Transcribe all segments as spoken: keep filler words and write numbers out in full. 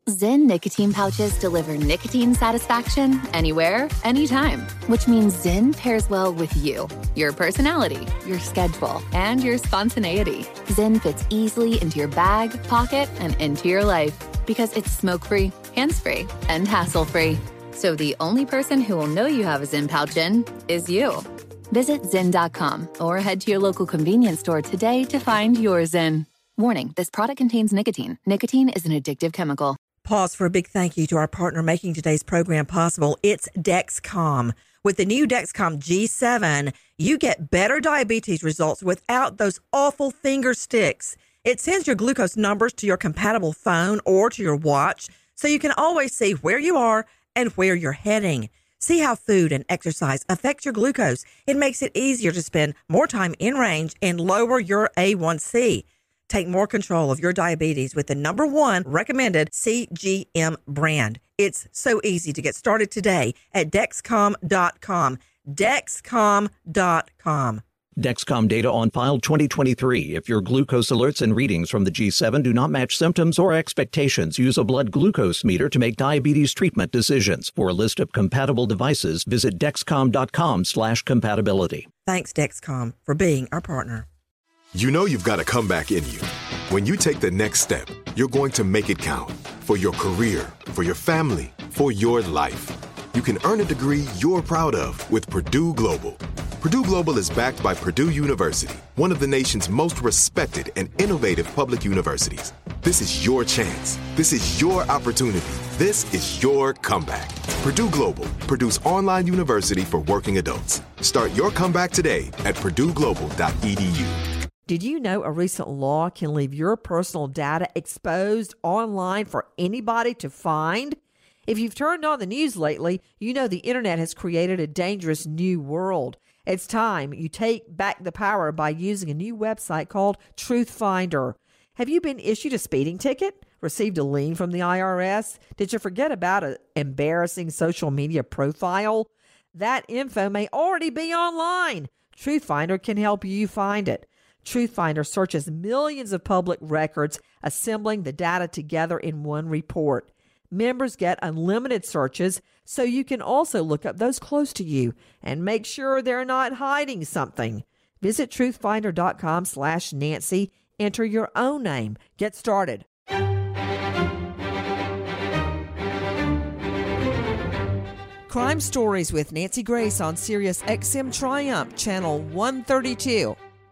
Zyn nicotine pouches deliver nicotine satisfaction anywhere, anytime, which means Zyn pairs well with you, your personality, your schedule, and your spontaneity. Zyn fits easily into your bag, pocket, and into your life because it's smoke-free, hands-free, and hassle-free. So the only person who will know you have a Zyn pouch in is you. Visit Zyn dot com or head to your local convenience store today to find your Zyn. Warning, this product contains nicotine. Nicotine is an addictive chemical. Pause for a big thank you to our partner making today's program possible. It's Dexcom. With the new Dexcom G seven, you get better diabetes results without those awful finger sticks. It sends your glucose numbers to your compatible phone or to your watch, so you can always see where you are and where you're heading. See how food and exercise affect your glucose. It makes it easier to spend more time in range and lower your A one C. Take more control of your diabetes with the number one recommended C G M brand. It's so easy to get started today at Dexcom dot com. Dexcom dot com. Dexcom data on file twenty twenty-three. If your glucose alerts and readings from the G seven do not match symptoms or expectations, use a blood glucose meter to make diabetes treatment decisions. For a list of compatible devices, visit Dexcom dot com slash compatibility. Thanks, Dexcom, for being our partner. You know you've got a comeback in you. When you take the next step, you're going to make it count. For your career, for your family, for your life. You can earn a degree you're proud of with Purdue Global. Purdue Global is backed by Purdue University, one of the nation's most respected and innovative public universities. This is your chance. This is your opportunity. This is your comeback. Purdue Global, Purdue's online university for working adults. Start your comeback today at purdue global dot e d u. Did you know a recent law can leave your personal data exposed online for anybody to find? If you've turned on the news lately, you know the internet has created a dangerous new world. It's time you take back the power by using a new website called Truth Finder. Have you been issued a speeding ticket? Received a lien from the I R S? Did you forget about an embarrassing social media profile? That info may already be online. Truth Finder can help you find it. Truth Finder searches millions of public records, assembling the data together in one report. Members get unlimited searches, so you can also look up those close to you and make sure they're not hiding something. Visit truthfinder.com slash Nancy. Enter your own name. Get started. Crime Stories with Nancy Grace on Sirius X M Triumph, Channel one thirty-two.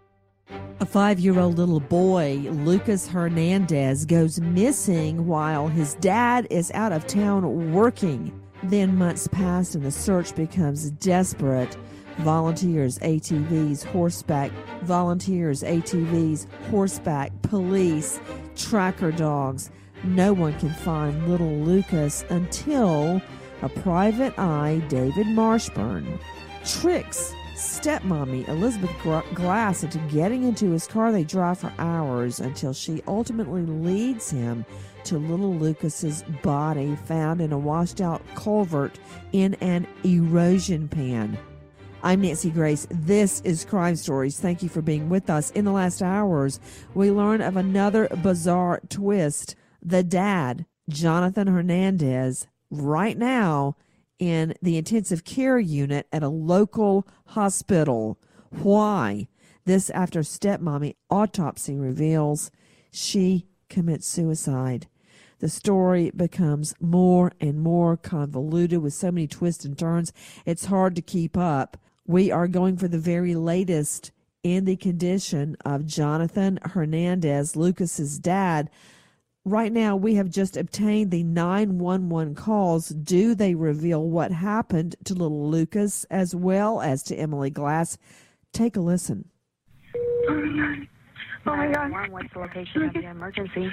A five-year-old little boy, Lucas Hernandez, goes missing while his dad is out of town working. Then months pass and the search becomes desperate. Volunteers, A T Vs, horseback, volunteers, A T Vs, horseback, police, tracker dogs. No one can find little Lucas until a private eye, David Marshburn, tricks stepmommy Elizabeth Glass into getting into his car. They drive for hours until she ultimately leads him to little Lucas's body found in a washed out culvert in an erosion pan. I'm Nancy Grace. This is Crime Stories. Thank you for being with us. In the last hours, we learn of another bizarre twist. The dad, Jonathan Hernandez, right now in the intensive care unit at a local hospital. Why? This after stepmommy autopsy reveals she commits suicide. The story becomes more and more convoluted with so many twists and turns, it's hard to keep up. We are going for the very latest in the condition of Jonathan Hernandez, Lucas's dad. Right now, we have just obtained the nine one one calls. Do they reveal what happened to little Lucas as well as to Emily Glass? Take a listen. Oh, my God. Oh, my God. What's the location of the emergency?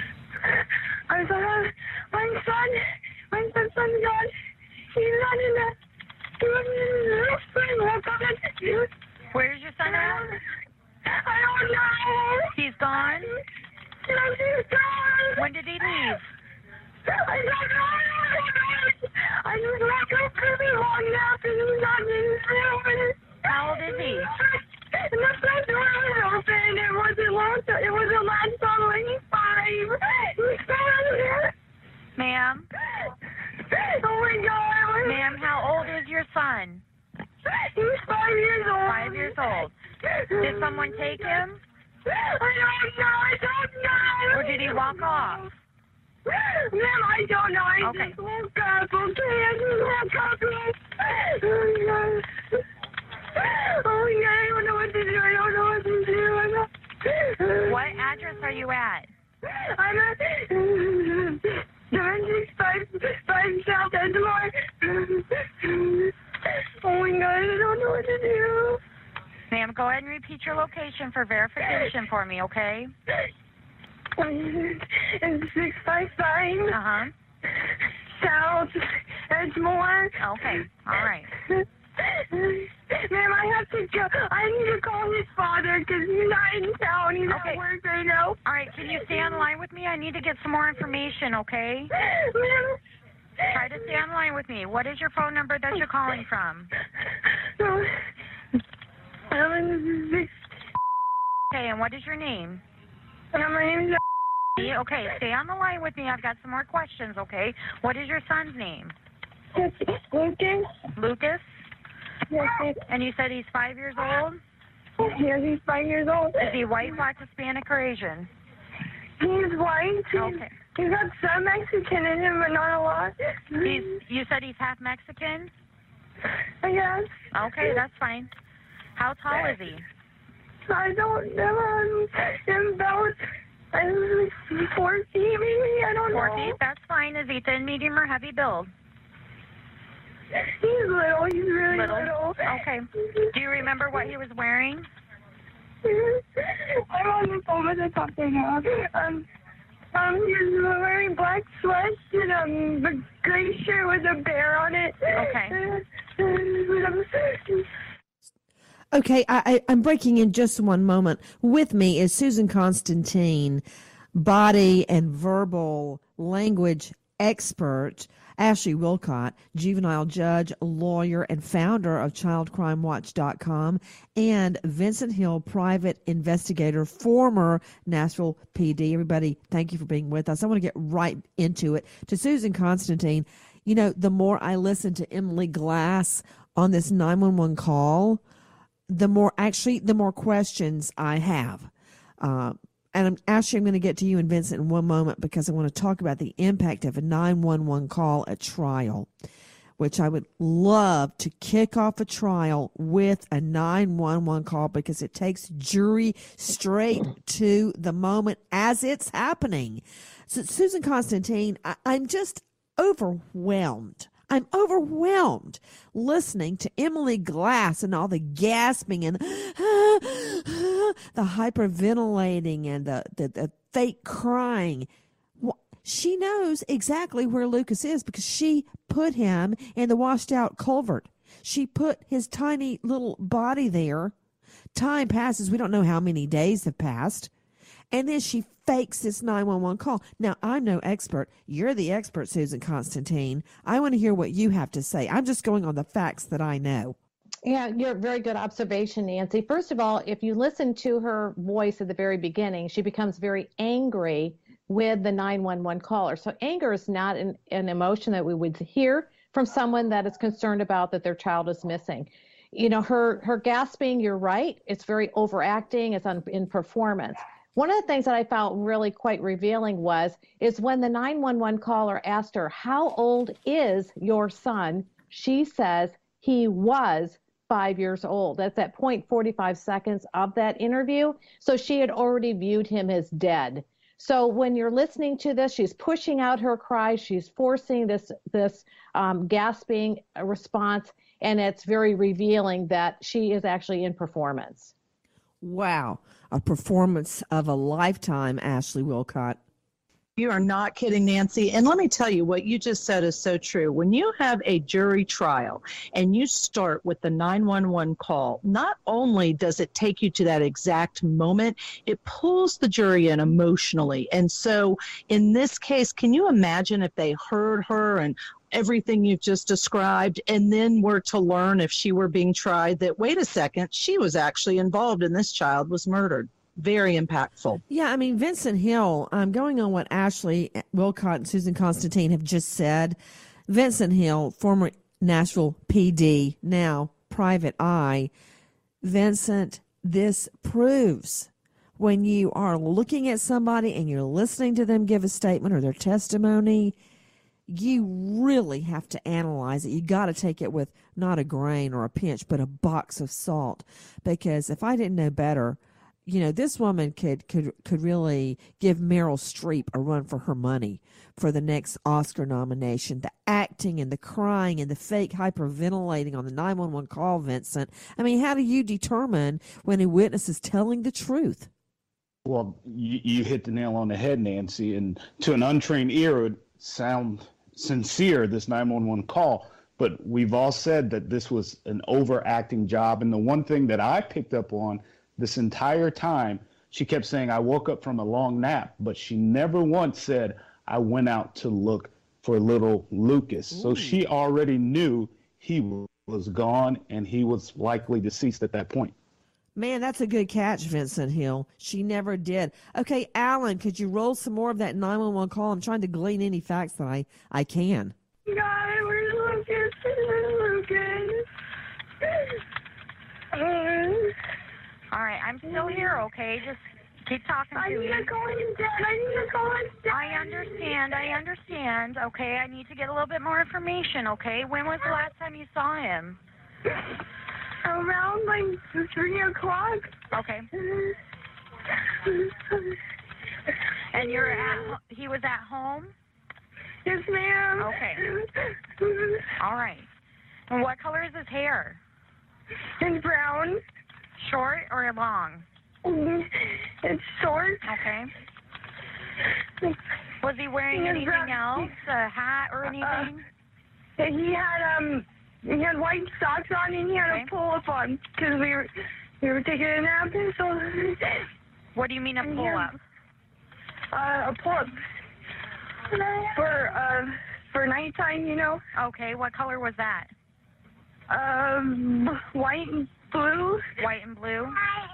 I'm sorry. My son, my son's gone. He's not in the, he wasn't in the room. Woke up at the juice. Where's your son at? I don't know. He's gone? No, he's gone. When did he leave? I don't know. I just woke up really long nap and he's not in his room. How old is he? And the front door was open. It wasn't long. It wasn't last summer. He's five. He's five. Ma'am? old. Did someone take him? I don't know. I don't know. Or did he walk off? Ma'am, I don't know. I Okay. just woke up. Okay, I just woke up. Oh, God. Oh, God. I don't know what to do. I don't know what to do. I'm not... What address are you at? I'm at seven six five five South Edgemore. Oh, my God. I don't know what to do. Ma'am, go ahead and repeat your location for verification for me, okay? It's six five five Uh-huh. South Edgemore. Okay, all right. Ma'am, I have to go. I need to call his father because he's not in town. He's Okay. at work right now. All right, can you stay on the line with me? I need to get some more information, okay? Ma'am. Try to stay on the line with me. What is your phone number that you're calling from? Um, six. Okay, and what is your name? Uh, my name is. Okay, stay on the line with me. I've got some more questions, okay? What is your son's name? Lucas. Lucas? Yes, yes. And you said he's five years old? Yes, he's five years old. Is he white, black, Hispanic, or Asian? He's white. He's, Okay. He's got some Mexican in him, but not a lot. He's, you said he's half Mexican? I guess. Okay, that's fine. How tall is he? I don't know. I'm, I'm about I'm four feet, maybe. I don't Four know. feet? That's fine. Is he thin, medium, or heavy build? He's little. He's really Little? little. Okay. Do you remember what he was wearing? I'm on the phone with the doctor now. Um, um, he's wearing black sweats and um, a gray shirt with a bear on it. Okay. Okay, I, I, I'm breaking in just one moment. With me is Susan Constantine, body and verbal language expert, Ashley Wilcott, juvenile judge, lawyer, and founder of child crime watch dot com, and Vincent Hill, private investigator, former Nashville P D. Everybody, thank you for being with us. I want to get right into it. To Susan Constantine, you know, the more I listen to Emily Glass on this nine one one call, the more actually, the more questions I have. Uh, and I'm, actually, I'm going to get to you and Vincent in one moment because I want to talk about the impact of a nine one one call at trial, which I would love to kick off a trial with a nine one one call because it takes jury straight to the moment as it's happening. So, Susan Constantine, I, I'm just overwhelmed. I'm overwhelmed listening to Emily Glass and all the gasping and the hyperventilating and the, the, the fake crying. She knows exactly where Lucas is because she put him in the washed out culvert. She put his tiny little body there. Time passes. We don't know how many days have passed. And then she fakes this nine one one call. Now, I'm no expert. You're the expert, Susan Constantine. I want to hear what you have to say. I'm just going on the facts that I know. Yeah, you're very good observation, Nancy. First of all, if you listen to her voice at the very beginning, she becomes very angry with the nine one one caller. So anger is not an, an emotion that we would hear from someone that is concerned about that their child is missing. You know, her, her gasping, you're right. It's very overacting. It's on, in performance. One of the things that I found really quite revealing was, is when the nine one one caller asked her, how old is your son? She says he was five years old. That's at zero point four five seconds of that interview. So she had already viewed him as dead. So when you're listening to this, she's pushing out her cry. She's forcing this, this um, gasping response. And it's very revealing that she is actually in performance. Wow. A performance of a lifetime, Ashley Wilcott. You are not kidding, Nancy. And let me tell you, what you just said is so true. When you have a jury trial and you start with the nine one one call, not only does it take you to that exact moment, it pulls the jury in emotionally. And so in this case, can you imagine if they heard her and everything you've just described, and then were to learn if she were being tried that, wait a second, she was actually involved and this child was murdered. Very impactful. Yeah, I mean, Vincent Hill, I'm um, going on what Ashley Wilcott and Susan Constantine have just said. Vincent Hill, former Nashville P D, now Private Eye. Vincent, this proves when you are looking at somebody and you're listening to them give a statement or their testimony, you really have to analyze it. You got to take it with not a grain or a pinch, but a box of salt. Because if I didn't know better, you know, this woman could, could, could really give Meryl Streep a run for her money for the next Oscar nomination. The acting and the crying and the fake hyperventilating on the nine one one call, Vincent. I mean, how do you determine when a witness is telling the truth? Well, you, you hit the nail on the head, Nancy. And to an untrained ear, it would sound sincere, this nine one one call. But we've all said that this was an overacting job. And the one thing that I picked up on this entire time, she kept saying, I woke up from a long nap. But she never once said, I went out to look for little Lucas. Ooh. So she already knew he was gone and he was likely deceased at that point. Man, that's a good catch, Vincent Hill. She never did. Okay, Alan, could you roll some more of that nine one one call? I'm trying to glean any facts that I, I can. God, where's Lucas? Where's Lucas? All right, I'm still here, okay? Just keep talking I to need me. to call his dad. I need to call his dad. I understand. I understand. Okay, I need to get a little bit more information, okay? When was the last time you saw him? Around like three o'clock. Okay. And you're at, he was at home? Yes, ma'am. Okay. All right. And what color is his hair? It's brown. Short or long? It's short. Okay. Was he wearing anything else? A hat or anything? Uh, he had, um... He had white socks on and he had okay. a pull-up on because we were, we were taking a nap. And so what do you mean a pull-up? Uh, a pull-up for, uh, for nighttime, you know. Okay, what color was that? Um, white and blue. White and blue?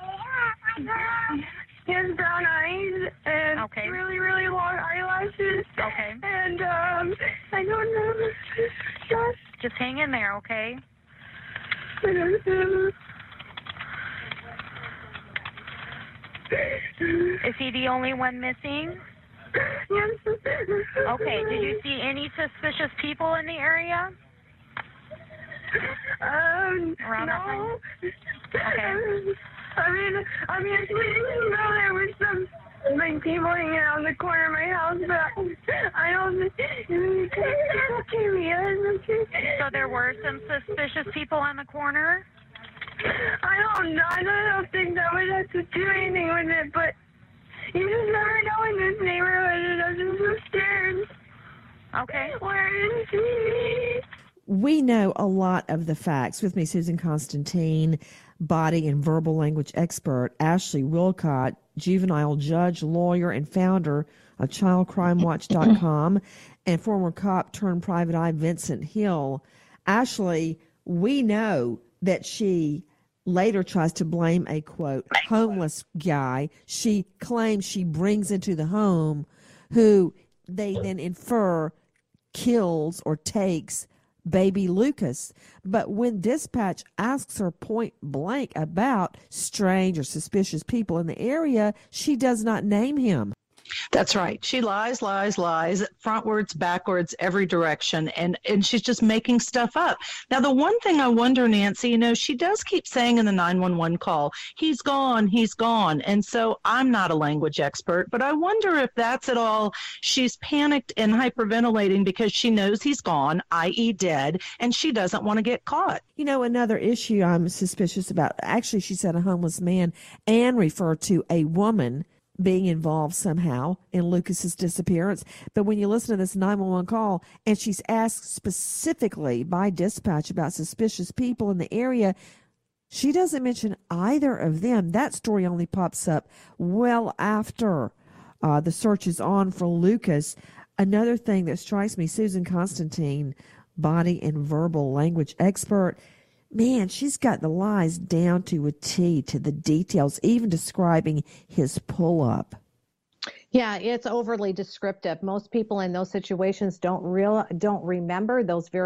He has brown eyes and okay. really, really long eyelashes. Okay. And, um, I don't know. Just, Just hang in there, okay? Is he the only one missing? Yes. Okay, did you see any suspicious people in the area? Um, Around no. that time? Okay. I mean, I mean, you know, there was some like people hanging out in the corner of my house, but I don't. It's okay. So there were some suspicious people on the corner? I don't know. I don't think that would have to do anything with it, but you just never know in this neighborhood. I'm just so scared. Okay. Where is he? We know a lot of the facts. With me, Susan Constantine, body and verbal language expert, Ashley Wilcott, juvenile judge, lawyer, and founder of child crime watch dot com, and former cop turned private eye Vincent Hill. Ashley, we know that she later tries to blame a, quote, homeless guy she claims she brings into the home, who they then infer kills or takes baby Lucas. But when dispatch asks her point blank about strange or suspicious people in the area, she does not name him. That's right. She lies, lies, lies, frontwards, backwards, every direction, and, and she's just making stuff up. Now, the one thing I wonder, Nancy, you know, she does keep saying in the nine one one call, he's gone, he's gone. And so I'm not a language expert, but I wonder if that's at all she's panicked and hyperventilating because she knows he's gone, that is dead, and she doesn't want to get caught. You know, another issue I'm suspicious about, actually, she said a homeless man and referred to a woman being involved somehow in Lucas's disappearance. But when you listen to this nine one one call and she's asked specifically by dispatch about suspicious people in the area, she doesn't mention either of them. That story only pops up well after uh, the search is on for Lucas. Another thing that strikes me, Susan Constantine, body and verbal language expert, man, she's got the lies down to a T, to the details, even describing his pull-up. Yeah, it's overly descriptive. Most people in those situations don't real don't remember those very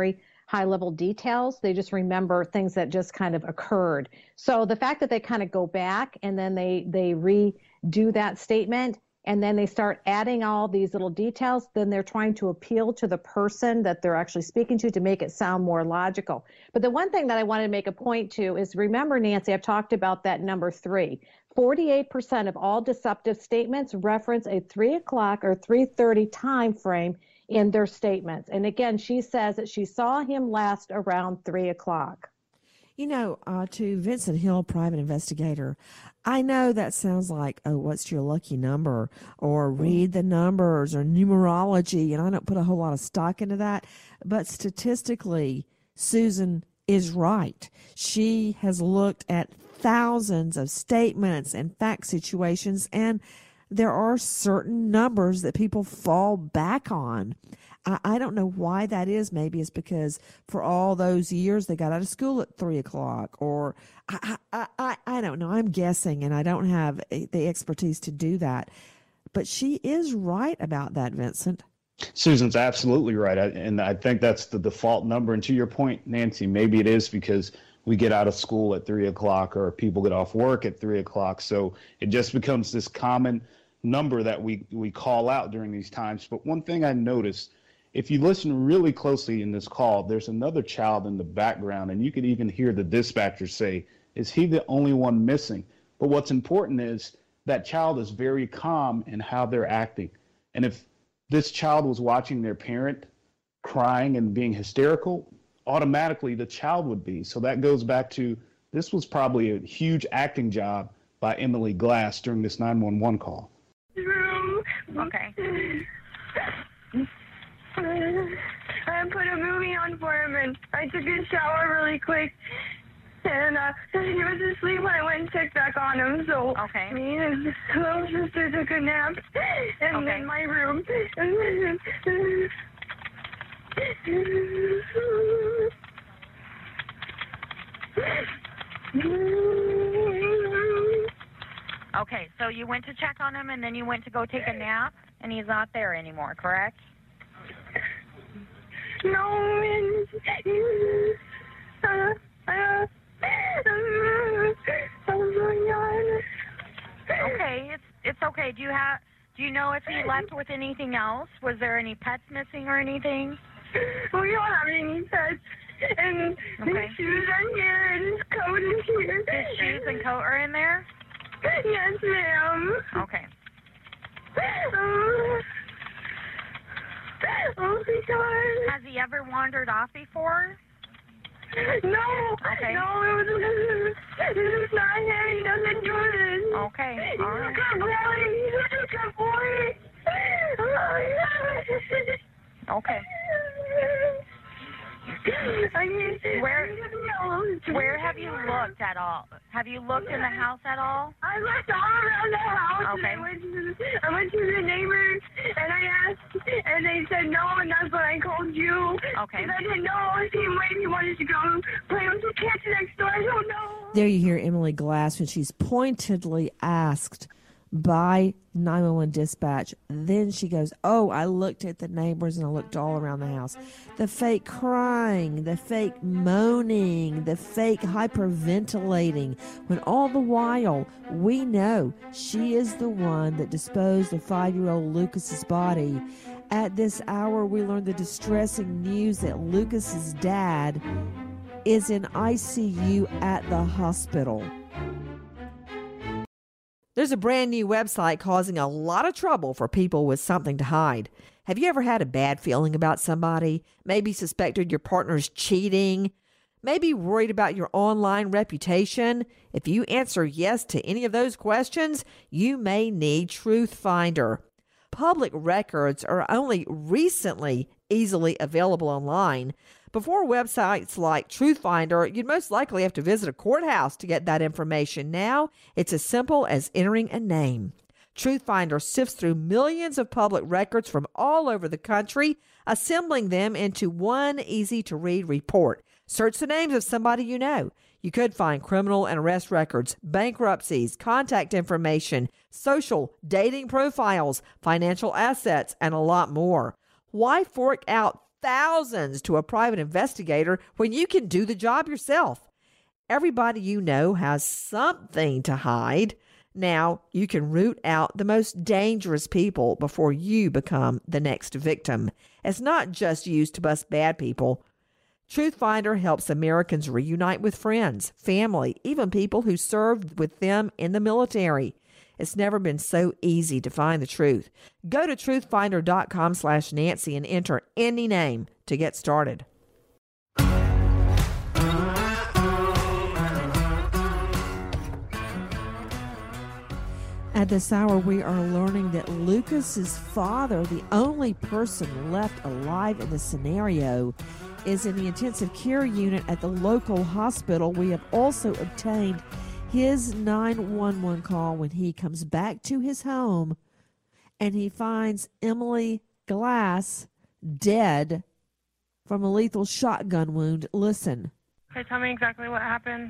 high level details. They just remember things that just kind of occurred. So the fact that they kind of go back and then they, they redo that statement, and then they start adding all these little details, then they're trying to appeal to the person that they're actually speaking to to make it sound more logical. But the one thing that I wanted to make a point to is, remember, Nancy, I've talked about that number three. forty-eight percent of all deceptive statements reference a three o'clock or three thirty time frame in their statements. And again, she says that she saw him last around three o'clock. You know, uh, to Vincent Hill, private investigator, I know that sounds like, oh, what's your lucky number? Or read the numbers or numerology, and I don't put a whole lot of stock into that. But statistically, Susan is right. She has looked at thousands of statements and fact situations, and there are certain numbers that people fall back on. I, I don't know why that is. Maybe it's because for all those years they got out of school at three o'clock, or I, I, I, I don't know. I'm guessing, and I don't have the expertise to do that. But she is right about that, Vincent. Susan's absolutely right. I, and I think that's the default number. And to your point, Nancy, maybe it is because we get out of school at three o'clock or people get off work at three o'clock. So it just becomes this common number that we, we call out during these times. But one thing I noticed, if you listen really closely in this call, there's another child in the background, and you could even hear the dispatcher say, is he the only one missing? But what's important is that child is very calm in how they're acting. And if this child was watching their parent crying and being hysterical, automatically the child would be. So that goes back to, this was probably a huge acting job by Emily Glass during this nine one one call. Okay. I put a movie on for him, and I took a shower really quick, and uh, he was asleep when I went and checked back on him. So okay. Me and his little sister took a nap in, okay. in my room. Okay, so you went to check on him, and then you went to go take a nap, and he's not there anymore, correct? No, and uh, uh, oh my God. Okay, it's it's okay. Do you have? Do you know if he left with anything else? Was there any pets missing or anything? We don't have any pets. And okay. His shoes are here, and his coat is here. His shoes and coat are in there? Yes, ma'am. Okay. Uh, oh my God. Has he ever wandered off before? No. Okay. No, it was, this is not him. He doesn't do this. Okay. He's All a right. good boy. He's a good boy. Oh, okay. I mean, where, where have you looked at all? Have you looked in the house at all? I looked all around the house. Okay. And I went to the, I went to the neighbors, and I asked, and they said no, and that's when I called you. Okay. Because I didn't know if he, if he wanted to go play with the kids next door. I don't know. There you hear Emily Glass when she's pointedly asked by nine one one dispatch. Then she goes, oh, I looked at the neighbors and I looked all around the house. The fake crying, the fake moaning, the fake hyperventilating, when all the while we know she is the one that disposed of five-year-old Lucas's body. At this hour, we learn the distressing news that Lucas's dad is in I C U at the hospital. There's a brand new website causing a lot of trouble for people with something to hide. Have you ever had a bad feeling about somebody? Maybe suspected your partner's cheating? Maybe worried about your online reputation? If you answer yes to any of those questions, you may need TruthFinder. Public records are only recently easily available online. Before websites like TruthFinder, you'd most likely have to visit a courthouse to get that information. Now, it's as simple as entering a name. TruthFinder sifts through millions of public records from all over the country, assembling them into one easy-to-read report. Search the names of somebody you know. You could find criminal and arrest records, bankruptcies, contact information, social, dating profiles, financial assets, and a lot more. Why fork out thousands to a private investigator when you can do the job yourself. Everybody you know has something to hide. Now you can root out the most dangerous people before you become the next victim. It's not just used to bust bad people. Truthfinder helps Americans reunite with friends, family, even people who served with them in the military. It's never been so easy to find the truth. Go to truthfinder.com slash Nancy and enter any name to get started. At this hour, we are learning that Lucas's father, the only person left alive in the scenario, is in the intensive care unit at the local hospital. We have also obtained his nine one one call when he comes back to his home and he finds Emily Glass dead from a lethal shotgun wound. Listen. Okay, tell me exactly what happened.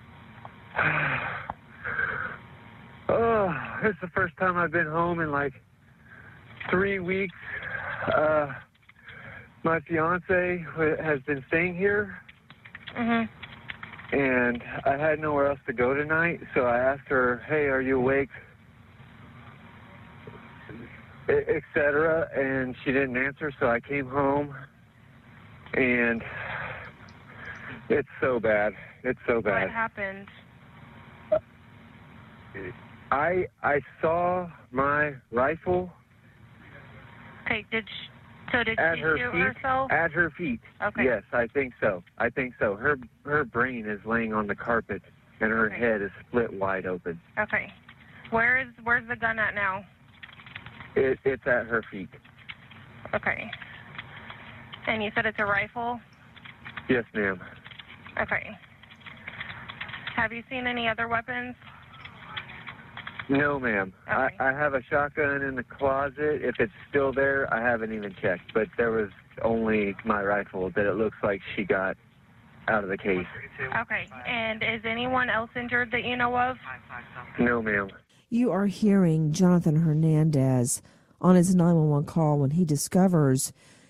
Oh, it's the first time I've been home in like three weeks. Uh, my fiance has been staying here. Mhm. And I had nowhere else to go tonight, so I asked her, hey, are you awake? Et cetera. And she didn't answer, so I came home. And it's so bad. It's so bad. What happened? I I saw my rifle. Okay, did she, so did at she her shoot feet, herself? At her feet. Okay. Yes, I think so. I think so. Her her brain is laying on the carpet, and her Okay. head is split wide open. Okay. Where is where's the gun at now? It, it's at her feet. Okay. And you said it's a rifle? Yes, ma'am. Okay. Have you seen any other weapons? No, ma'am. Okay. I, I have a shotgun in the closet. If it's still there, I haven't even checked. But there was only my rifle that it looks like she got out of the case. Okay. And is anyone else injured that you know of? No, ma'am. You are hearing Jonathan Hernandez on his nine one one call when he discovers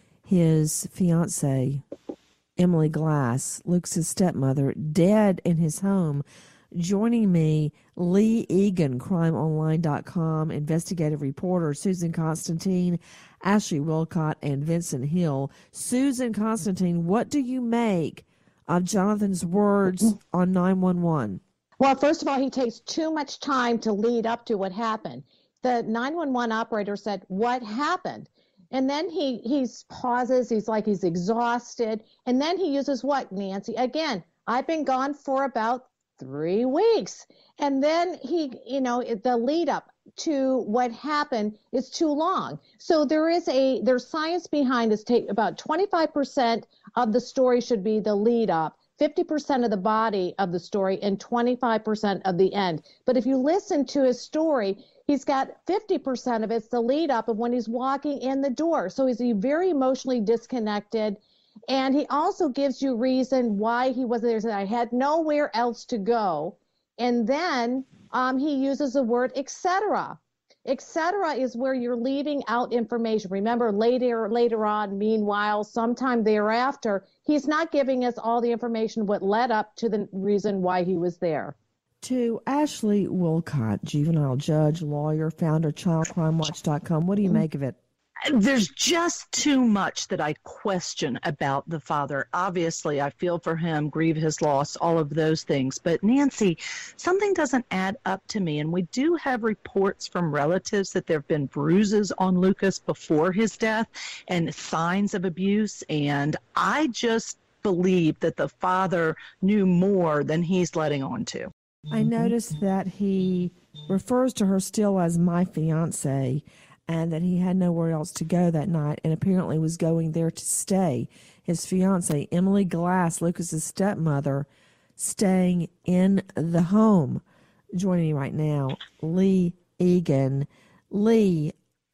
his fiancée, Emily Glass, Luke's stepmother, dead in his home. Joining me, Lee Egan, crime online dot com, investigative reporter, Susan Constantine, Ashley Wilcott, and Vincent Hill. Susan Constantine, what do you make of Jonathan's words on nine one one? Well, first of all, he takes too much time to lead up to what happened. The nine one one operator said, what happened? And then he he's pauses, he's like he's exhausted, and then he uses what, Nancy? Again, I've been gone for about three weeks. And then he, you know, the lead up to what happened is too long. So there is a, there's science behind this. Take about twenty-five percent of the story should be the lead up, fifty percent of the body of the story, and twenty-five percent of the end. But if you listen to his story, he's got fifty percent of it's the lead up of when he's walking in the door. So he's very emotionally disconnected. And he also gives you reason why he wasn't there. He said, I had nowhere else to go. And then um, he uses the word et cetera. Et cetera is where you're leaving out information. Remember, later, later on, meanwhile, sometime thereafter, he's not giving us all the information what led up to the reason why he was there. To Ashley Wilcott, juvenile judge, lawyer, founder, child crime watch dot com. What do you make of it? There's just too much that I question about the father. Obviously, I feel for him, grieve his loss, all of those things. But Nancy, something doesn't add up to me. And we do have reports from relatives that there have been bruises on Lucas before his death and signs of abuse. And I just believe that the father knew more than he's letting on to. I noticed that he refers to her still as my fiancée, and that he had nowhere else to go that night and apparently was going there to stay. His fiancée, Emily Glass, Lucas's stepmother, staying in the home. Joining me right now, Lee Egan. Lee,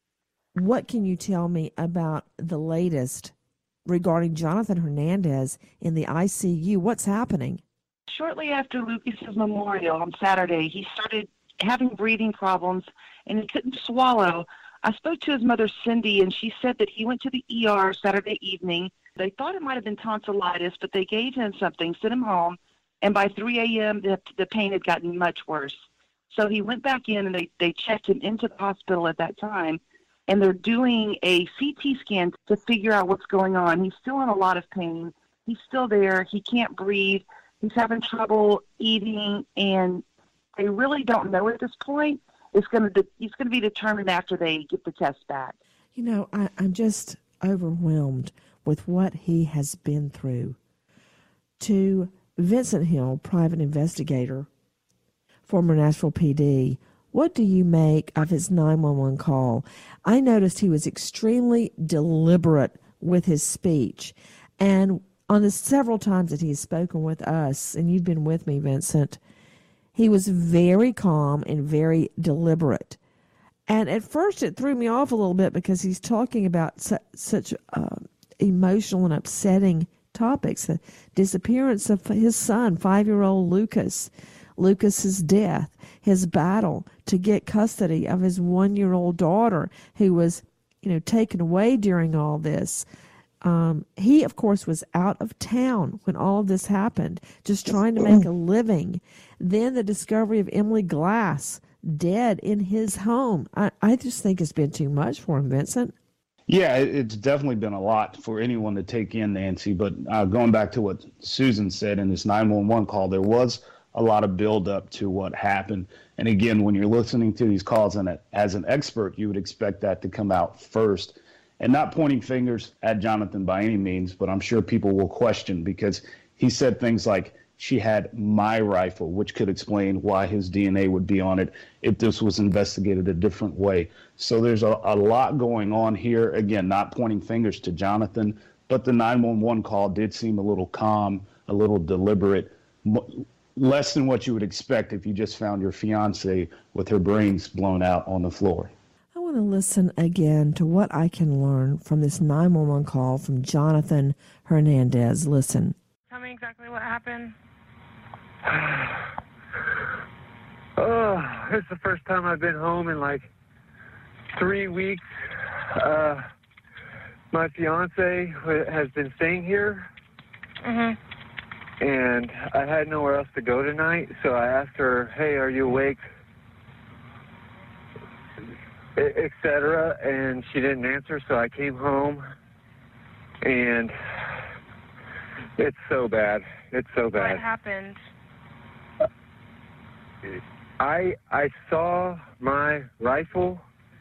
what can you tell me about the latest regarding Jonathan Hernandez in the I C U? What's happening? Shortly after Lucas's memorial on Saturday, he started having breathing problems and he couldn't swallow. I spoke to his mother, Cindy, and she said that he went to the E R Saturday evening They thought it might have been tonsillitis, but they gave him something, sent him home, and by three a.m., the, the pain had gotten much worse. So he went back in, and they, they checked him into the hospital at that time, and they're doing a C T scan to figure out what's going on. He's still in a lot of pain. He's still there. He can't breathe. He's having trouble eating, and they really don't know at this point. It's going to it's going to be determined after they get the test back. You know, I, I'm just overwhelmed with what he has been through. To Vincent Hill, private investigator, former Nashville P D, what do you make of his nine one one call? I noticed he was extremely deliberate with his speech. And on the several times that he has spoken with us, and you've been with me, Vincent, he was very calm and very deliberate. And at first it threw me off a little bit because he's talking about su- such uh, emotional and upsetting topics. The disappearance of his son, five-year-old Lucas, Lucas's death, his battle to get custody of his one-year-old daughter who was, you know, taken away during all this. Um, he, of course, was out of town when all of this happened, just trying to make a living. Then the discovery of Emily Glass dead in his home. I, I just think it's been too much for him, Vincent. Yeah, it's definitely been a lot for anyone to take in, Nancy. But uh, going back to what Susan said in this nine one one call, there was a lot of buildup to what happened. And again, when you're listening to these calls and as an expert, you would expect that to come out first. And not pointing fingers at Jonathan by any means, but I'm sure people will question because he said things like, she had my rifle, which could explain why his D N A would be on it if this was investigated a different way. So there's a, a lot going on here. Again, not pointing fingers to Jonathan, but the nine one one call did seem a little calm, a little deliberate, m- less than what you would expect if you just found your fiance with her brains blown out on the floor. I want to listen again to what I can learn from this nine one one call from Jonathan Hernandez. Listen. Tell me exactly what happened. Oh, it's the first time I've been home in like three weeks. Uh, my fiance has been staying here, Mm-hmm. and I had nowhere else to go tonight, so I asked her, hey, are you awake, et cetera, and she didn't answer, so I came home, and it's so bad. It's so bad. What happened? I I saw my rifle.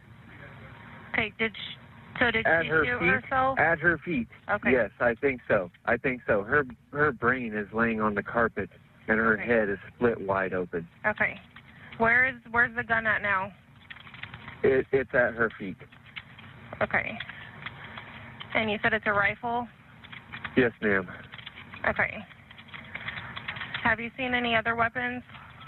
Okay, did she, so did at she her shoot feet, herself? At her feet. Okay. Yes, I think so. I think so. Her her brain is laying on the carpet, and her Okay. head is split wide open. Okay. Where is where's the gun at now? It, it's at her feet. Okay. And you said it's a rifle? Yes, ma'am. Okay. Have you seen any other weapons?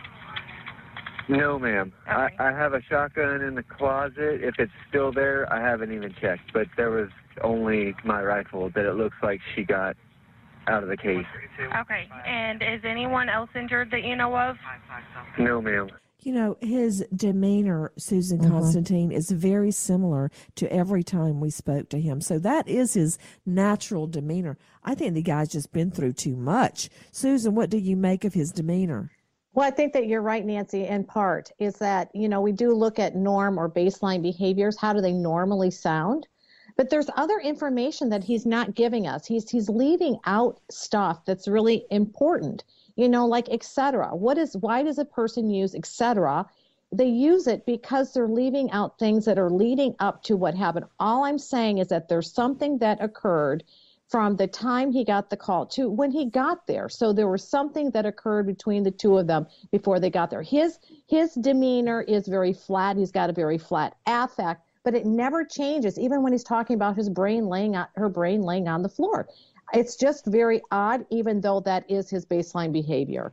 No, ma'am. Okay. I, I have a shotgun in the closet. If it's still there, I haven't even checked. But there was only my rifle that it looks like she got out of the case. Okay. And is anyone else injured that you know of? No, ma'am. You know, his demeanor, Susan Mm-hmm. Constantine, is very similar to every time we spoke to him. So that is his natural demeanor. I think the guy's just been through too much. Susan, what do you make of his demeanor? Well, I think that you're right, Nancy, in part, is that, you know, we do look at norm or baseline behaviors. How do they normally sound? But there's other information that he's not giving us. He's he's leaving out stuff that's really important, you know, like et cetera. What is, why does a person use et cetera? They use it because they're leaving out things that are leading up to what happened. All I'm saying is that there's something that occurred from the time he got the call to when he got there. So there was something that occurred between the two of them before they got there. His his demeanor is very flat. He's got a very flat affect, but it never changes, even when he's talking about his brain laying on, her brain laying on the floor. It's just very odd, even though that is his baseline behavior.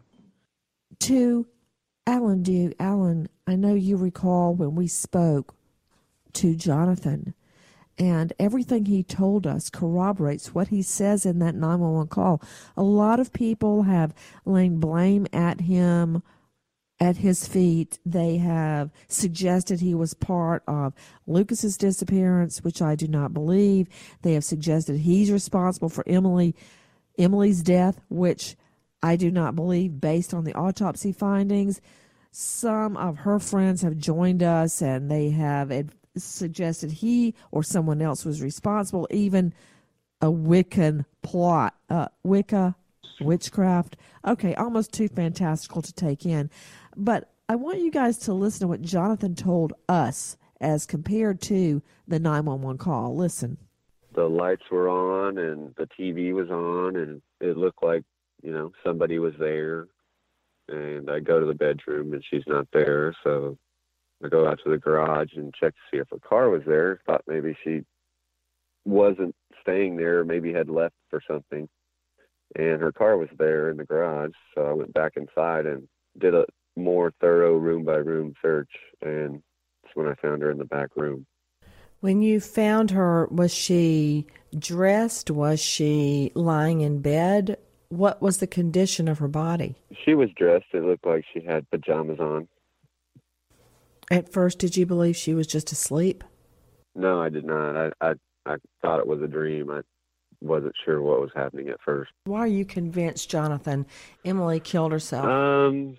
To Alan Duke, Alan, I know you recall when we spoke to Jonathan, and everything he told us corroborates what he says in that nine one one call. A lot of people have laid blame at him at his feet. They have suggested he was part of Lucas's disappearance, which I do not believe. They have suggested he's responsible for Emily Emily's death, which I do not believe based on the autopsy findings. Some of her friends have joined us, and they have ad- suggested he or someone else was responsible, even a Wiccan plot, uh, Wicca, witchcraft. Okay, almost too fantastical to take in. But I want you guys to listen to what Jonathan told us as compared to the nine one one call. Listen. The lights were on and the T V was on, and it looked like, you know, somebody was there. And I go to the bedroom and she's not there. So I go out to the garage and check to see if her car was there. Thought maybe she wasn't staying there, maybe had left for something. And her car was there in the garage. So I went back inside and did a more thorough room by room search. And that's when I found her in the back room. When you found her, was she dressed? Was she lying in bed? What was the condition of her body? She was dressed. It looked like she had pajamas on. At first, did you believe she was just asleep? No, I did not. I, I, I thought it was a dream. I wasn't sure what was happening at first. Why are you convinced, Jonathan, Emily killed herself? Um,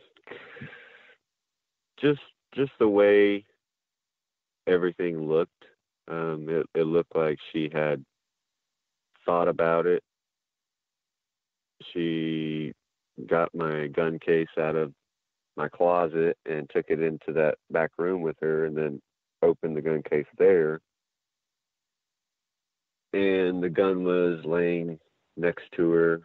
just just the way everything looked. Um, it, it looked like she had thought about it. She got my gun case out of my closet and took it into that back room with her, and then opened the gun case there. And the gun was laying next to her.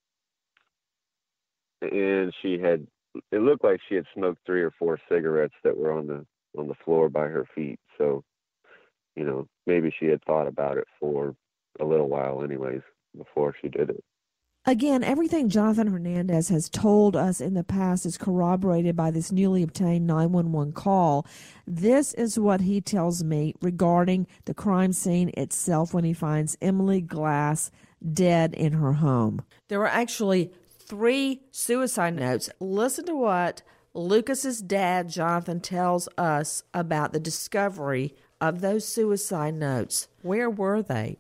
And she had, it looked like she had smoked three or four cigarettes that were on the on the floor by her feet. So, you know, maybe she had thought about it for a little while anyways before she did it. Again, everything Jonathan Hernandez has told us in the past is corroborated by this newly obtained nine one one call. This is what he tells me regarding the crime scene itself when he finds Emily Glass dead in her home. There were actually three suicide notes. Listen to what Lucas's dad, Jonathan, tells us about the discovery of those suicide notes. Where were they?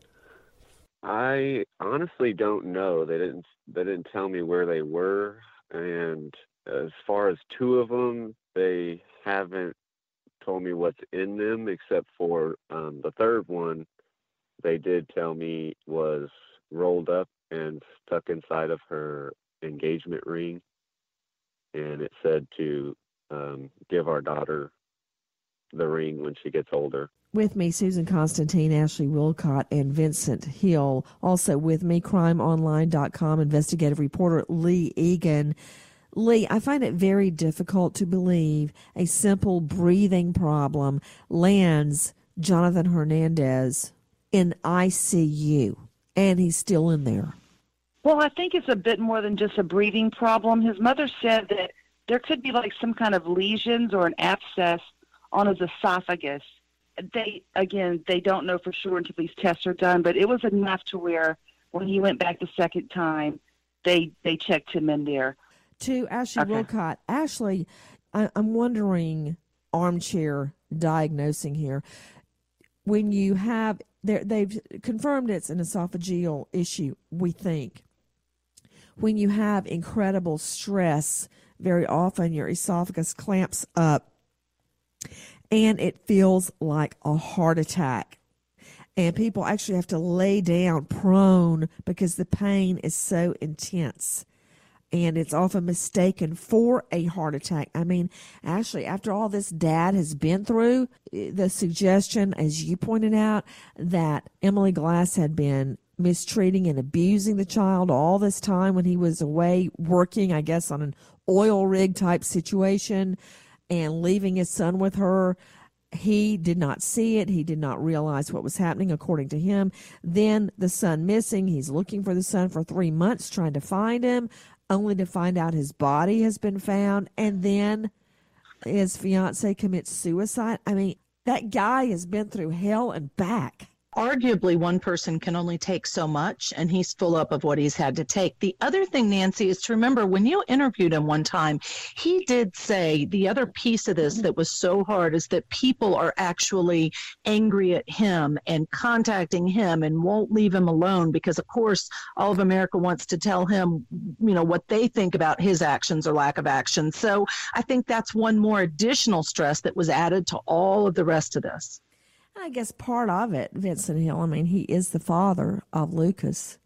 I honestly don't know. They didn't. They didn't tell me where they were, and as far as two of them, they haven't told me what's in them. Except for um, the third one, they did tell me was rolled up and stuck inside of her engagement ring, and it said to um, give our daughter the ring when she gets older. With me, Susan Constantine, Ashley Wilcott, and Vincent Hill. Also with me, crime online dot com investigative reporter Lee Egan. Lee, I find it very difficult to believe a simple breathing problem lands Jonathan Hernandez in I C U, and he's still in there. Well, I think it's a bit more than just a breathing problem. His mother said that there could be like some kind of lesions or an abscess on his esophagus. They, again, they don't know for sure until these tests are done, but it was enough to where when he went back the second time, they they checked him in there. To Ashley Okay. Wilcott. Ashley, I, I'm wondering, armchair diagnosing here, when you have, they've confirmed it's an esophageal issue, we think. When you have incredible stress, very often your esophagus clamps up, and it feels like a heart attack. And people actually have to lay down prone because the pain is so intense. And it's often mistaken for a heart attack. I mean, Ashley, after all this dad has been through, the suggestion, as you pointed out, that Emily Glass had been mistreating and abusing the child all this time when he was away working, I guess, on an oil rig type situation, and leaving his son with her. He did not see it. He did not realize what was happening, according to him. Then the son missing. He's looking for the son for three months, trying to find him, only to find out his body has been found. And then his fiance commits suicide. I mean, that guy has been through hell and back. arguably one person can only take so much, and he's full up of what he's had to take. The other thing, Nancy, is to remember when you interviewed him one time, he did say the other piece of this that was so hard is that people are actually angry at him and contacting him and won't leave him alone because, of course, all of America wants to tell him, you know, what they think about his actions or lack of action. So I think that's one more additional stress that was added to all of the rest of this. I guess part of it, Vincent Hill, I mean, he is the father of Lucas.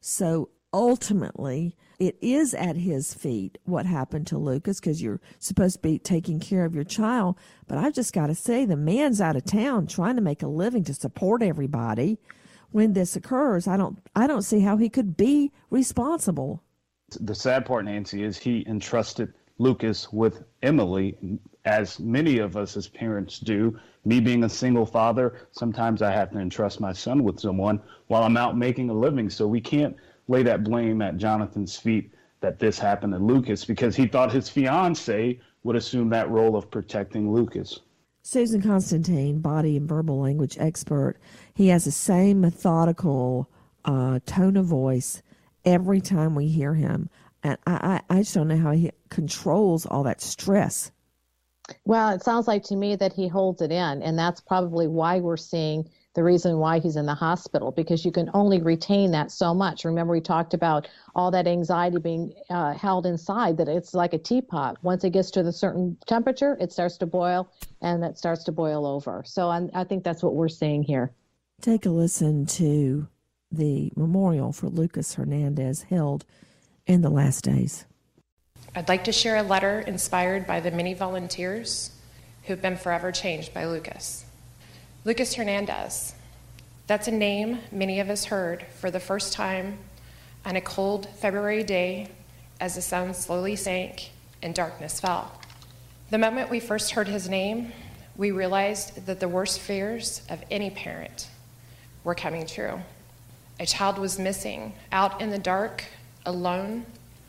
So ultimately, it is at his feet what happened to Lucas because you're supposed to be taking care of your child. But I've just got to say, the man's out of town trying to make a living to support everybody. When this occurs, I don't, I don't see how he could be responsible. The sad part, Nancy, is he entrusted Lucas with Emily, as many of us as parents do. Me being a single father, sometimes I have to entrust my son with someone while I'm out making a living. So we can't lay that blame at Jonathan's feet that this happened to Lucas because he thought his fiance would assume that role of protecting Lucas. Susan Constantine, body and verbal language expert, he has the same methodical uh, tone of voice every time we hear him. And I, I, I just don't know how he controls all that stress. Well, it sounds like to me that he holds it in, and that's probably why we're seeing the reason why he's in the hospital, because you can only retain that so much. Remember, we talked about all that anxiety being uh, held inside, that it's like a teapot. Once it gets to the certain temperature, it starts to boil, and it starts to boil over. So I, I think that's what we're seeing here. Take a listen to the memorial for Lucas Hernandez held in the last days. I'd like to share a letter inspired by the many volunteers who've been forever changed by Lucas. Lucas Hernandez, that's a name many of us heard for the first time on a cold February day as the sun slowly sank and darkness fell. The moment we first heard his name, we realized that the worst fears of any parent were coming true. A child was missing, out in the dark, alone,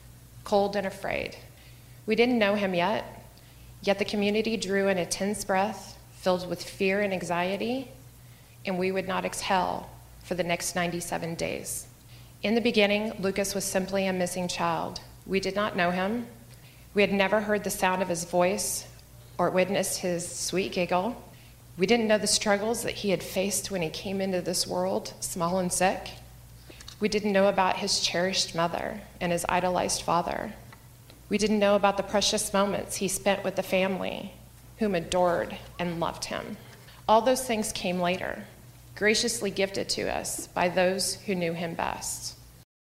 cold and afraid. We didn't know him yet, yet the community drew an intense breath filled with fear and anxiety, and we would not exhale for the next ninety-seven days. In the beginning, Lucas was simply a missing child. We did not know him. We had never heard the sound of his voice or witnessed his sweet giggle. We didn't know the struggles that he had faced when he came into this world, small and sick. We didn't know about his cherished mother and his idolized father. We didn't know about the precious moments he spent with the family, whom adored and loved him. All those things came later, graciously gifted to us by those who knew him best.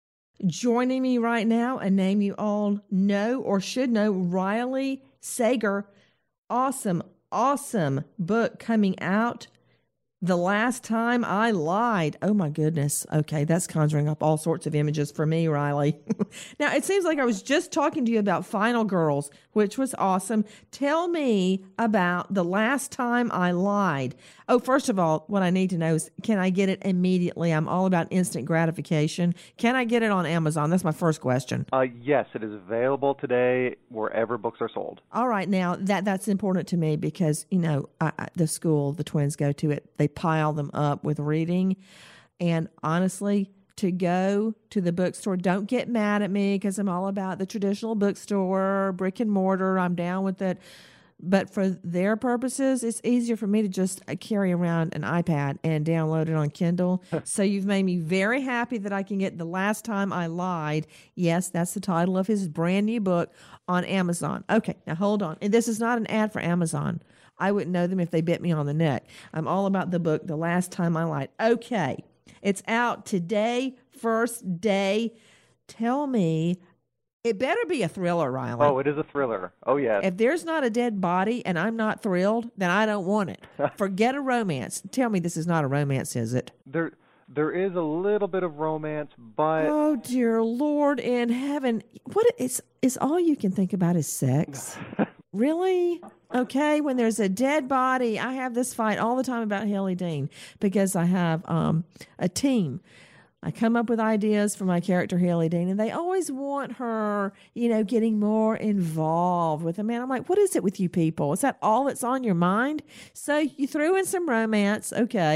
Joining me right now, a name you all know or should know, Riley Sager. Awesome, awesome book coming out. The Last Time I Lied. Oh, my goodness. Okay, that's conjuring up all sorts of images for me, Riley. Now, it seems like I was just talking to you about Final Girls, which was awesome. Tell me about The Last Time I Lied. Oh, first of all, what I need to know is, can I get it immediately? I'm all about instant gratification. Can I get it on Amazon? That's my first question. Uh, yes, it is available today wherever books are sold. All right. Now, that that's important to me because, you know, I, I, the school the twins go to, it they pile them up with reading. And honestly, to go to the bookstore, don't get mad at me because I'm all about the traditional bookstore, brick and mortar. I'm down with it. But for their purposes, it's easier for me to just carry around an iPad and download it on Kindle. So you've made me very happy that I can get The Last Time I Lied. Yes, that's the title of his brand new book on Amazon. Okay, now hold on. And this is not an ad for Amazon. I wouldn't know them if they bit me on the neck. I'm all about the book, The Last Time I Lied. Okay, it's out today, first day. Tell me, it better be a thriller, Riley. Oh, it is a thriller. Oh, yes. If there's not a dead body and I'm not thrilled, then I don't want it. Forget a romance. Tell me this is not a romance, is it? There, there is a little bit of romance, but... Oh, dear Lord in heaven. What is, is all you can think about is sex? Really? Okay, when there's a dead body, I have this fight all the time about Haley Dean because I have um, a team. I come up with ideas for my character, Haley Dean, and they always want her, you know, getting more involved with a man. I'm like, what is it with you people? Is that all that's on your mind? So you threw in some romance. Okay,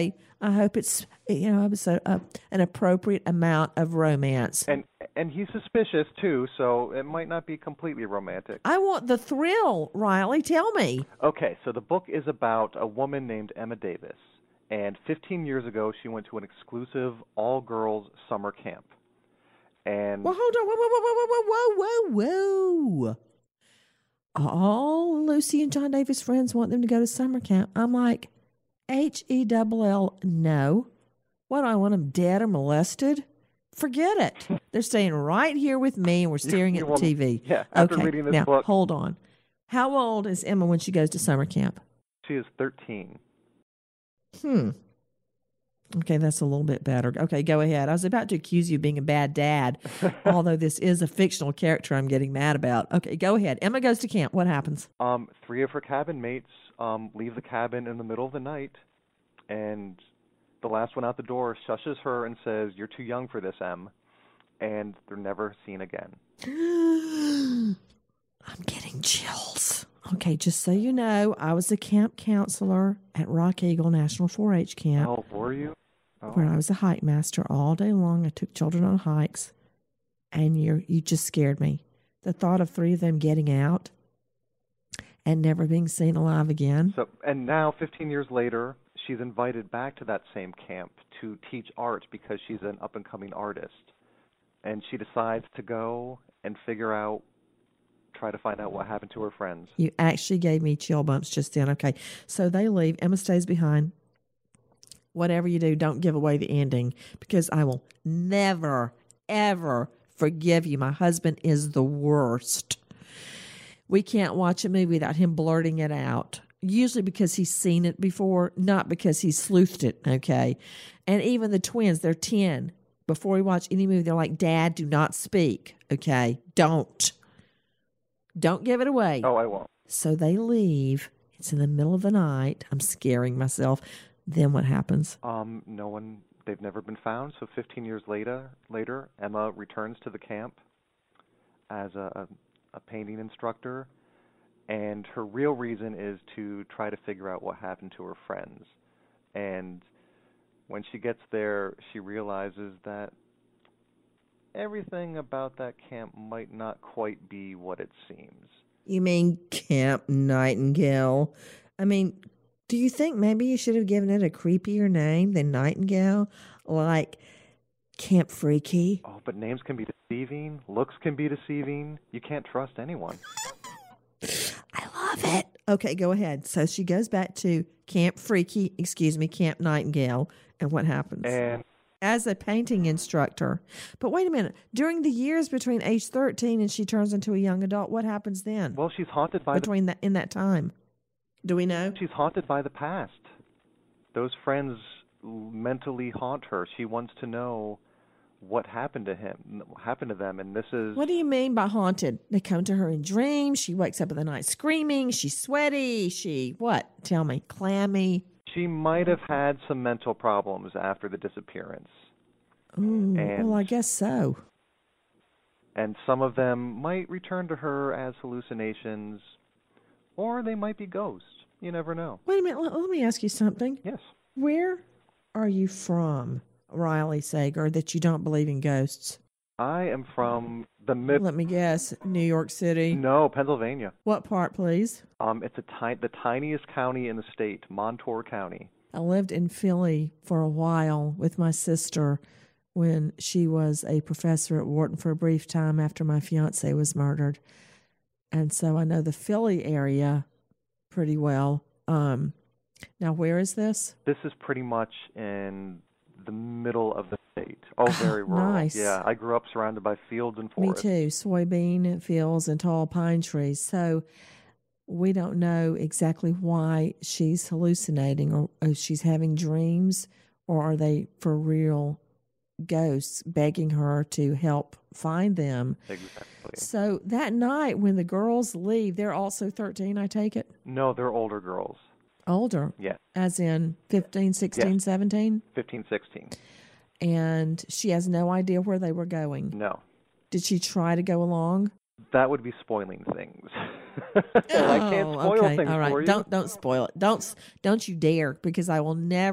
I hope it's, you know, it's a, a, an appropriate amount of romance. And and he's suspicious too, so it might not be completely romantic. I want the thrill, Riley. Tell me. Okay, so the book is about a woman named Emma Davis, and fifteen years ago she went to an exclusive all-girls summer camp. And Well, hold on. Whoa, whoa, whoa, whoa, whoa, whoa, whoa. All Lucy and John Davis friends want them to go to summer camp. I'm like, H E L L, no. What, do I want them dead or molested? Forget it. They're staying right here with me and we're staring You- you at want- the T V. yeah, after okay, reading this now, book- hold on. How old is Emma when she goes to summer camp? she is thirteen. Hmm. Okay, that's a little bit better. Okay, go ahead. I was about to accuse you of being a bad dad, although this is a fictional character I'm getting mad about. Okay, go ahead. Emma goes to camp. What happens? Um, three of her cabin mates um, leave the cabin in the middle of the night, and the last one out the door shushes her and says, "You're too young for this, Em," and they're never seen again. I'm getting chills. Okay, just so you know, I was a camp counselor at Rock Eagle National four H Camp, Oh, were you? Oh. where I was a hike master all day long. I took children on hikes, and you you just scared me. The thought of three of them getting out and never being seen alive again. So, and now, fifteen years later, she's invited back to that same camp to teach art because she's an up-and-coming artist. And she decides to go and figure out, try to find out what happened to her friends. You actually gave me chill bumps just then. Okay, so they leave. Emma stays behind. Whatever you do, don't give away the ending because I will never, ever forgive you. My husband is the worst. We can't watch a movie without him blurting it out. Usually because he's seen it before, not because he's sleuthed it, okay? And even the twins, they're ten. Before we watch any movie, they're like, Dad, do not speak, okay? Don't. Don't give it away. Oh, I won't. So they leave. It's in the middle of the night. I'm scaring myself. Then what happens? Um, no one, they've never been found. So fifteen years later, later, Emma returns to the camp as a, a, a painting instructor. And her real reason is to try to figure out what happened to her friends. And when she gets there, she realizes that everything about that camp might not quite be what it seems. You mean Camp Nightingale? I mean, do you think maybe you should have given it a creepier name than Nightingale? Like Camp Freaky? Oh, but names can be deceiving. Looks can be deceiving. You can't trust anyone. I love it. Okay, go ahead. So she goes back to Camp Freaky, excuse me, Camp Nightingale, and what happens? And as a painting instructor. But wait a minute. During the years between age thirteen and she turns into a young adult, what happens then? Well, she's haunted by between the, that in that time. Do we know? She's haunted by the past. Those friends mentally haunt her. She wants to know what happened to him, happened to them, and this is... What do you mean by haunted? They come to her in dreams. She wakes up in the night screaming. She's sweaty. She, what? Tell me. Clammy. She might have had some mental problems after the disappearance. Ooh, and, well, I guess so. And some of them might return to her as hallucinations, or they might be ghosts. You never know. Wait a minute. Let, let me ask you something. Yes. Where are you from, Riley Sager, that you don't believe in ghosts? I am from the mid... Let me guess. New York City? No, Pennsylvania. What part, please? Um, it's a ti- the tiniest county in the state, Montour County. I lived in Philly for a while with my sister when she was a professor at Wharton for a brief time after my fiance was murdered. And so I know the Philly area pretty well. Um, now, where is this? This is pretty much in the middle of the state. Oh, very rural. Nice. Yeah, I grew up surrounded by fields and forests. Me too. Soybean fields and tall pine trees. So we don't know exactly why she's hallucinating or, or she's having dreams, or are they for real ghosts begging her to help find them. Exactly. So that night when the girls leave, they're also thirteen, I take it? No, they're older girls. Older? Yeah. As in fifteen, sixteen, Yes. seventeen? fifteen, sixteen. And she has no idea where they were going. No. Did she try to go along? That would be spoiling things. I can't Oh, spoil okay. things All right. for you. Don't don't spoil it. Don't don't you dare, because I will never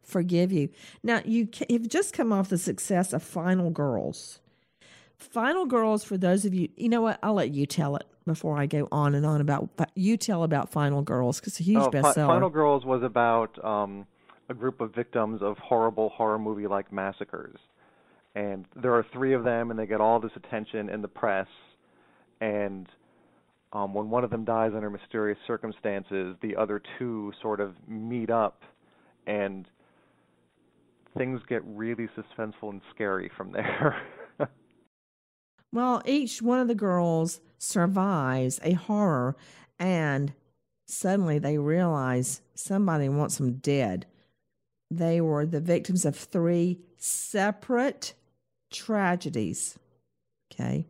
forgive you. Now, you ca- you've just come off the success of Final Girls. Final Girls, for those of you, you know what? I'll let you tell it before I go on and on about, you tell about Final Girls, because it's a huge oh, bestseller. Fi- Final Girls was about um, a group of victims of horrible horror movie-like massacres. And there are three of them, and they get all this attention in the press. And um, when one of them dies under mysterious circumstances, the other two sort of meet up, and things get really suspenseful and scary from there. Well, each one of the girls survives a horror, and suddenly they realize somebody wants them dead. They were the victims of three separate tragedies. Okay?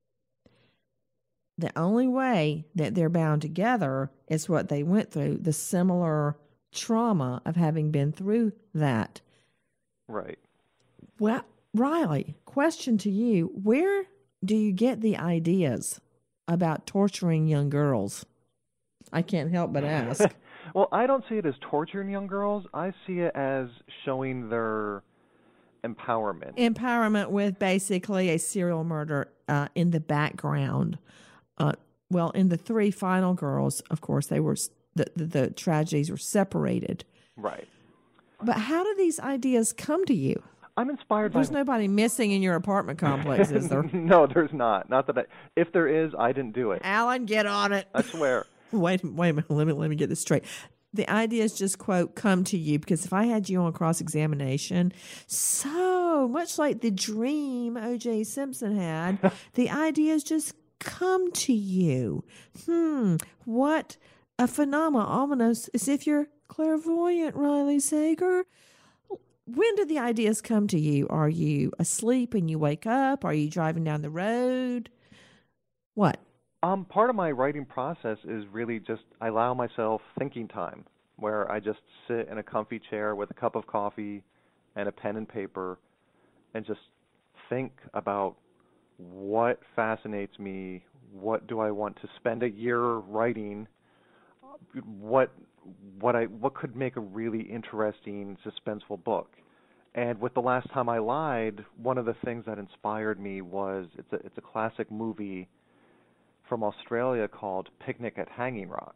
The only way that they're bound together is what they went through, the similar trauma of having been through that. Right. Well, Riley, question to you. Where do you get the ideas about torturing young girls? I can't help but ask. Well, I don't see it as torturing young girls. I see it as showing their empowerment. Empowerment with basically a serial murder uh, in the background. Uh, well, in the three Final Girls, of course, they were the, the, the tragedies were separated. Right. But how do these ideas come to you? I'm inspired There's by... nobody missing in your apartment complex, is there? No, there's not. Not that I... If there is, I didn't do it. Alan, get on it. I swear. Wait, wait a minute. Let me, let me get this straight. The ideas just, quote, come to you, because if I had you on cross-examination, so much like the dream O J Simpson had, the ideas just come to you. Hmm, what a phenomenon, almost as if you're clairvoyant, Riley Sager. When do the ideas come to you? Are you asleep and you wake up? Are you driving down the road? What? Um, part of my writing process is really just I allow myself thinking time, where I just sit in a comfy chair with a cup of coffee and a pen and paper and just think about what fascinates me, what do I want to spend a year writing, what what I what could make a really interesting, suspenseful book. And with The Last Time I Lied, one of the things that inspired me was it's a it's a classic movie from Australia called Picnic at Hanging Rock.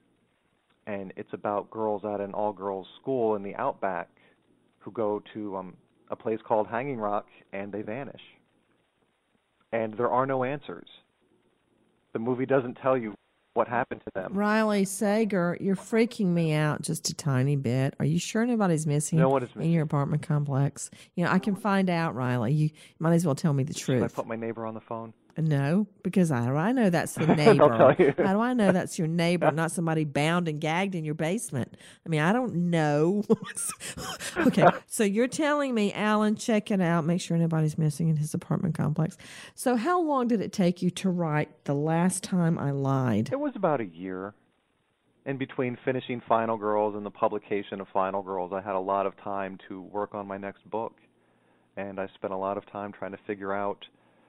And it's about girls at an all-girls school in the outback who go to um, a place called Hanging Rock, and they vanish. And there are no answers. The movie doesn't tell you what happened to them. Riley Sager, you're freaking me out just a tiny bit. Are you sure nobody's missing, no one is missing in your apartment complex? You know, I can find out, Riley. You might as well tell me the truth. Should I put my neighbor on the phone? No, because I, I know that's the neighbor. I'll tell you. How do I know that's your neighbor, not somebody bound and gagged in your basement? I mean, I don't know. Okay, so you're telling me, Alan, check it out, make sure nobody's missing in his apartment complex. So how long did it take you to write The Last Time I Lied? It was about a year. In between finishing Final Girls and the publication of Final Girls, I had a lot of time to work on my next book. And I spent a lot of time trying to figure out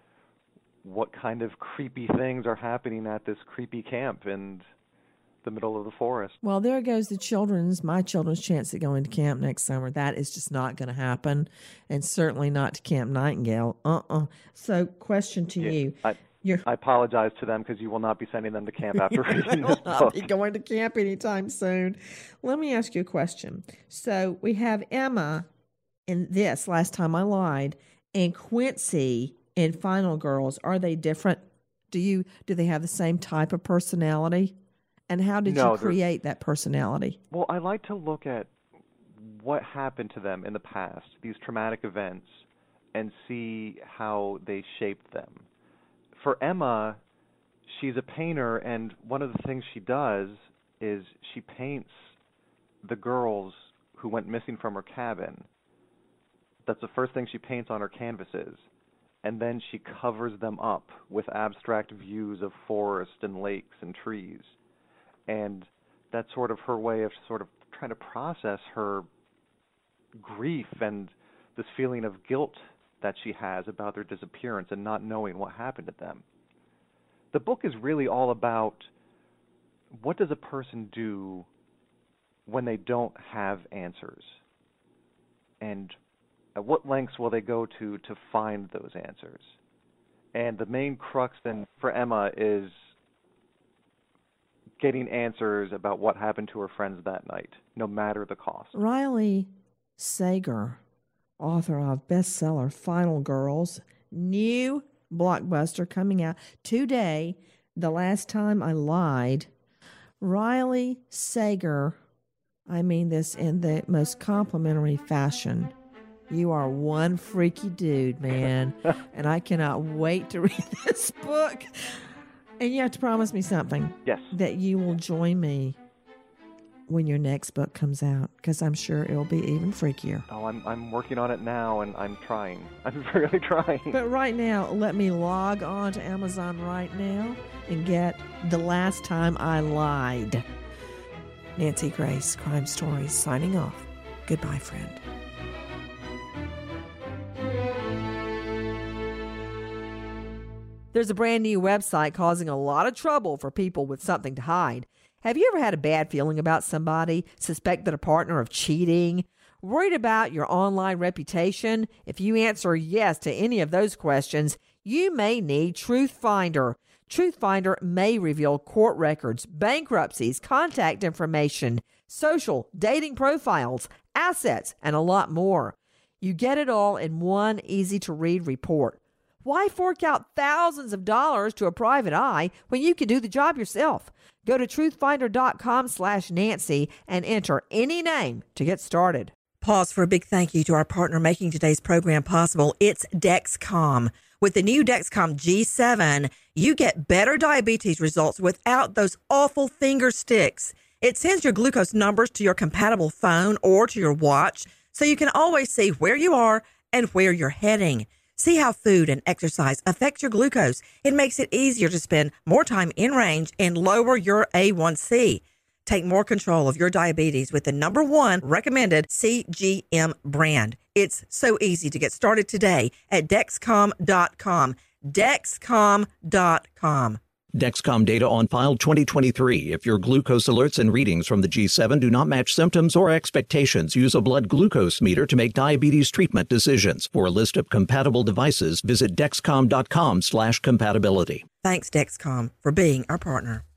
what kind of creepy things are happening at this creepy camp in the middle of the forest. Well, there goes the children's, my children's chance at going to camp next summer. That is just not going to happen, and certainly not to Camp Nightingale. Uh-uh. So, question to yeah, you. I, You're, I apologize to them because you will not be sending them to camp after reading will this not book. be going to camp anytime soon. Let me ask you a question. So, we have Emma in this, Last Time I Lied, and Quincy in Final Girls. Are they different? Do you do they have the same type of personality? And how did No, you create that personality? Well, I like to look at what happened to them in the past, these traumatic events, and see how they shaped them. For Emma, she's a painter, and one of the things she does is she paints the girls who went missing from her cabin. That's the first thing she paints on her canvases. And then she covers them up with abstract views of forest and lakes and trees. And that's sort of her way of sort of trying to process her grief and this feeling of guilt that she has about their disappearance and not knowing what happened to them. The book is really all about what does a person do when they don't have answers. and at what lengths will they go to to find those answers? And the main crux then for Emma is getting answers about what happened to her friends that night, no matter the cost. Riley Sager, author of bestseller Final Girls, new blockbuster coming out today, The Last Time I Lied. Riley Sager, I mean this in the most complimentary fashion. You are one freaky dude, man. And I cannot wait to read this book. And you have to promise me something. Yes. That you will join me when your next book comes out, because I'm sure it'll be even freakier. Oh, I'm I'm working on it now, and I'm trying. I'm really trying. But right now, let me log on to Amazon right now and get The Last Time I Lied. Nancy Grace, Crime Stories, signing off. Goodbye, friend. There's a brand new website causing a lot of trouble for people with something to hide. Have you ever had a bad feeling about somebody, suspected a partner of cheating, worried about your online reputation? If you answer yes to any of those questions, you may need TruthFinder. TruthFinder may reveal court records, bankruptcies, contact information, social, dating profiles, assets, and a lot more. You get it all in one easy-to-read report. Why fork out thousands of dollars to a private eye when you can do the job yourself? Go to truthfinder.com slash Nancy and enter any name to get started. Pause for a big thank you to our partner making today's program possible. It's Dexcom. With the new Dexcom G seven, you get better diabetes results without those awful finger sticks. It sends your glucose numbers to your compatible phone or to your watch, so you can always see where you are and where you're heading. See how food and exercise affect your glucose. It makes it easier to spend more time in range and lower your A one C. Take more control of your diabetes with the number one recommended C G M brand. It's so easy to get started today at Dexcom dot com. Dexcom dot com. Dexcom data on file twenty twenty-three. If your glucose alerts and readings from the G seven do not match symptoms or expectations, use a blood glucose meter to make diabetes treatment decisions. For a list of compatible devices, visit Dexcom dot com slash compatibility. Thanks, Dexcom, for being our partner.